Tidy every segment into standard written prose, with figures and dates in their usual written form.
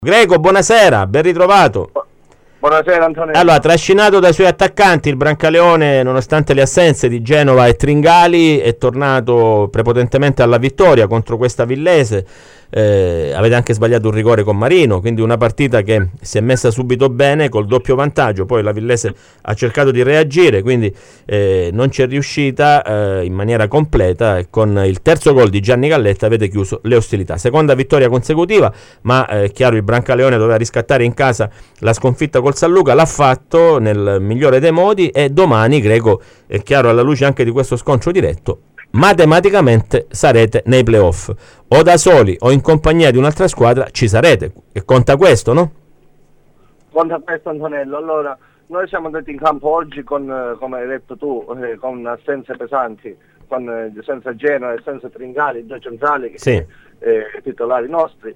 Greco, buonasera, ben ritrovato. Buonasera Antonio. Allora, trascinato dai suoi attaccanti, il Brancaleone, nonostante le assenze di Genova e Tringali, è tornato prepotentemente alla vittoria contro questa Villese. Avete anche sbagliato un rigore con Marino, quindi una partita che si è messa subito bene col doppio vantaggio. Poi la Villese ha cercato di reagire, quindi non ci è riuscita in maniera completa, e con il terzo gol di Gianni Galletta avete chiuso le ostilità. Seconda vittoria consecutiva, ma è chiaro, il Brancaleone doveva riscattare in casa la sconfitta col San Luca, l'ha fatto nel migliore dei modi, e domani, Greco, è chiaro, alla luce anche di questo scontro diretto, matematicamente sarete nei playoff, o da soli o in compagnia di un'altra squadra ci sarete, e conta questo, no? Conta questo, Antonello. Allora, noi siamo andati in campo oggi con, come hai detto tu, con assenze pesanti, senza Genoa e senza Tringali, due centrali, sì, titolari nostri.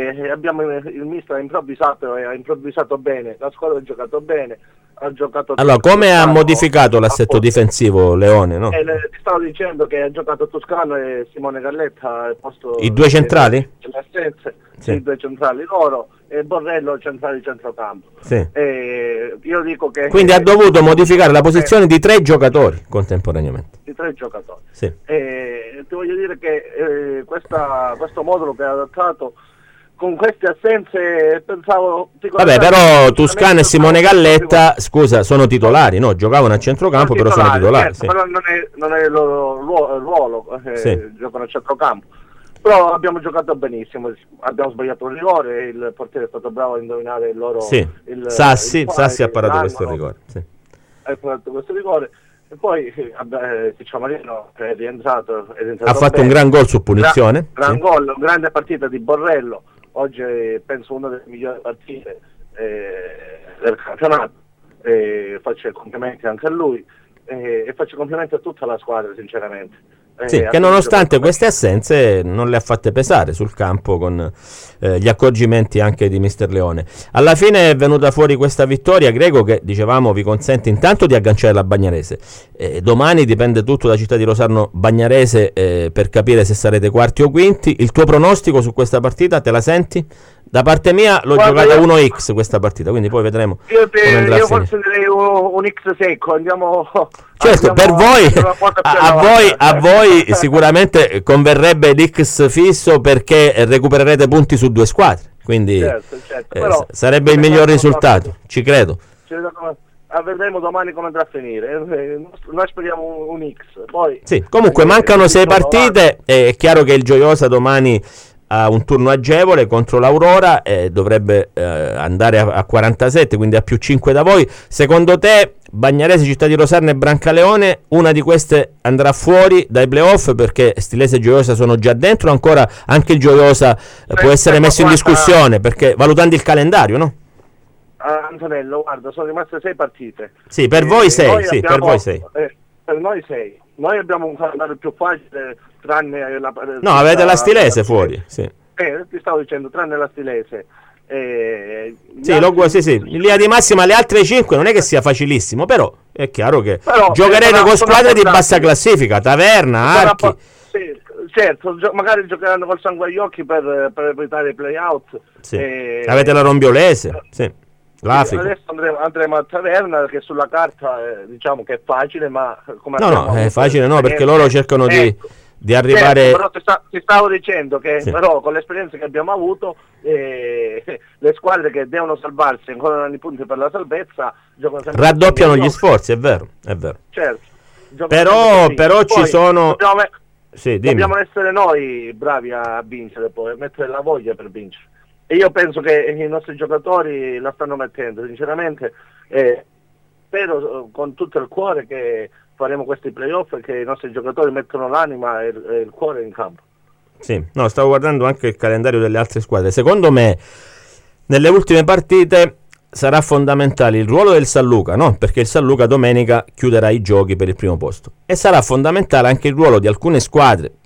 Il mister ha improvvisato bene, la squadra ha giocato bene. Allora, come ha modificato l'assetto difensivo Leone, no? Ti stavo dicendo che ha giocato Toscano e Simone Galletta al posto i due centrali? Le assenze, sì, i due centrali loro, e Borrello centrale di centrocampo. Sì. Io dico che quindi ha dovuto modificare la posizione di 3 giocatori contemporaneamente. Di 3 giocatori. Sì. Ti voglio dire che questo modulo che ha adottato con queste assenze, pensavo... Vabbè, però Toscano e Simone Galletta, scusa, sono titolari, no? Giocavano a centrocampo, però sono titolari. Certo, sì. Però non è il loro ruolo, sì, giocano a centrocampo. Però abbiamo giocato benissimo, abbiamo sbagliato un rigore, il portiere è stato bravo a indovinare il loro... Sì, Sassi ha parato questo rigore. Sì. Ha parato questo rigore. E poi Marino è rientrato ha fatto bene. Un gran gol su punizione. Gran sì, gol, grande partita di Borrello. Oggi penso una delle migliori partite del campionato, faccio i complimenti anche a lui, e faccio i complimenti a tutta la squadra, sinceramente. Sì, che nonostante queste assenze non le ha fatte pesare sul campo, con gli accorgimenti anche di mister Leone. Alla fine è venuta fuori questa vittoria, Greco, che dicevamo vi consente intanto di agganciare la Bagnarese. Domani dipende tutto da Città di Rosarno Bagnarese, per capire se sarete quarti o quinti. Il tuo pronostico su questa partita, te la senti? Da parte mia l'ho giocata 1x questa partita, quindi poi vedremo come andrà a finire. Forse direi un X secco, andiamo... Certo, per voi, a voi sicuramente converrebbe l'X fisso, perché recupererete punti su 2 squadre, quindi certo, però, sarebbe il miglior risultato, ci credo. Vedremo domani come andrà a finire. Noi speriamo un X. Poi, sì, comunque mancano 6 partite, è chiaro che il Gioiosa domani ha un turno agevole contro l'Aurora, dovrebbe andare a 47, quindi a più 5 da voi. Secondo te, Bagnarese, Città di Rosarno e Brancaleone, una di queste andrà fuori dai playoff, perché Stilese e Gioiosa sono già dentro? Ancora anche il Gioiosa può essere messo in discussione, perché valutando il calendario, no? Antonello, guarda, sono rimaste 6 partite. Sì, per voi 6, sì, per voi 6. Per noi 6. Noi abbiamo un calendario più facile, tranne la... No, avete la Stilese fuori, sì. Ti stavo dicendo, tranne la Stilese. Sì, in linea di massima le altre 5 non è che sia facilissimo, però è chiaro che giocherete con squadre di bassa classifica, Taverna, Archi. Sì, certo, magari giocheranno col sangue agli occhi per evitare i play-out. Sì. Avete la Rombiolese, sì. L'Africa. Adesso andremo a Taverna, che sulla carta diciamo che è facile, ma come no, è facile no, perché loro cercano di arrivare. Certo, però ti stavo dicendo che però con l'esperienza che abbiamo avuto, le squadre che devono salvarsi ancora hanno i punti per la salvezza giocano sempre, raddoppiano gli sforzi, è vero. Certo, però ci sono dobbiamo essere noi bravi a vincere, poi mettere la voglia per vincere. E io penso che i nostri giocatori la stanno mettendo, sinceramente, spero con tutto il cuore che faremo questi playoff e che i nostri giocatori mettono l'anima e il cuore in campo. Sì, no, stavo guardando anche il calendario delle altre squadre. Secondo me, nelle ultime partite sarà fondamentale il ruolo del San Luca, no? Perché il San Luca domenica chiuderà i giochi per il primo posto. E sarà fondamentale anche il ruolo di alcune squadre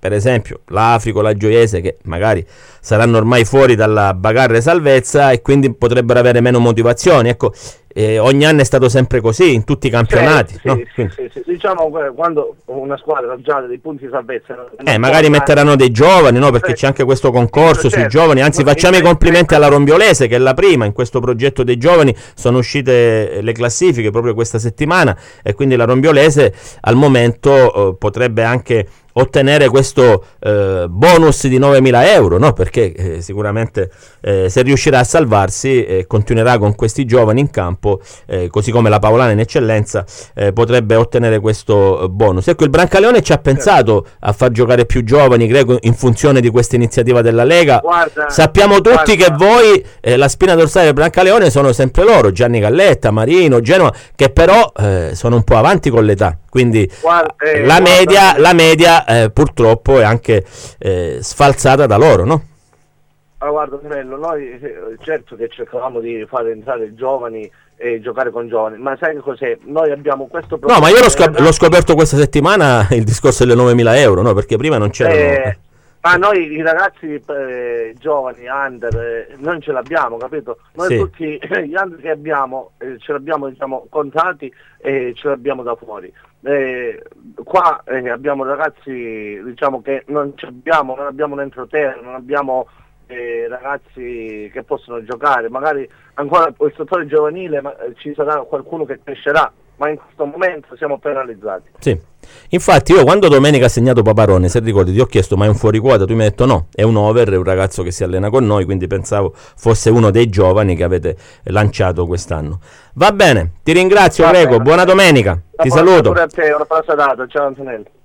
per esempio l'Africo, la Gioiese, che magari saranno ormai fuori dalla bagarre salvezza e quindi potrebbero avere meno motivazioni. Ecco, ogni anno è stato sempre così in tutti i campionati. Sì, no? Sì. Diciamo quando una squadra ha già dei punti di salvezza magari metteranno dei giovani, no? Perché c'è anche questo concorso sui giovani. Anzi, facciamo i complimenti alla Rombiolese, che è la prima in questo progetto dei giovani. Sono uscite le classifiche proprio questa settimana e quindi la Rombiolese al momento potrebbe anche ottenere questo bonus di 9.000 euro, no? Perché sicuramente se riuscirà a salvarsi continuerà con questi giovani in campo, così come la Paolana in eccellenza potrebbe ottenere questo bonus. Ecco, il Brancaleone ci ha pensato a far giocare più giovani, Greco, in funzione di questa iniziativa della Lega. Sappiamo tutti che voi la spina dorsale del Brancaleone sono sempre loro, Gianni Galletta, Marino, Genova, che però sono un po' avanti con l'età, quindi la media purtroppo è anche sfalsata da loro, no? Allora, guarda Finello, noi certo che cercavamo di fare entrare i giovani e giocare con giovani, ma sai che cos'è? Noi abbiamo questo problema. No, ma io l'ho scoperto questa settimana il discorso delle 9.000 euro, no? Perché prima non c'erano. Ma noi i ragazzi giovani, under, non ce l'abbiamo, capito? Noi tutti gli under che abbiamo, ce l'abbiamo, diciamo, contati e ce l'abbiamo da fuori. Qua abbiamo ragazzi, diciamo, che non abbiamo un entroterra, non abbiamo ragazzi che possono giocare, magari ancora il settore giovanile, ma ci sarà qualcuno che crescerà, ma in questo momento siamo penalizzati. Sì, infatti io quando domenica ha segnato Paparone, se ricordi, ti ho chiesto ma è un fuori quota, tu mi hai detto no, è un over, è un ragazzo che si allena con noi, quindi pensavo fosse uno dei giovani che avete lanciato quest'anno. Va bene, ti ringrazio Greco, buona domenica, ti saluto. Pure a te, una buona serata, ciao Antonello.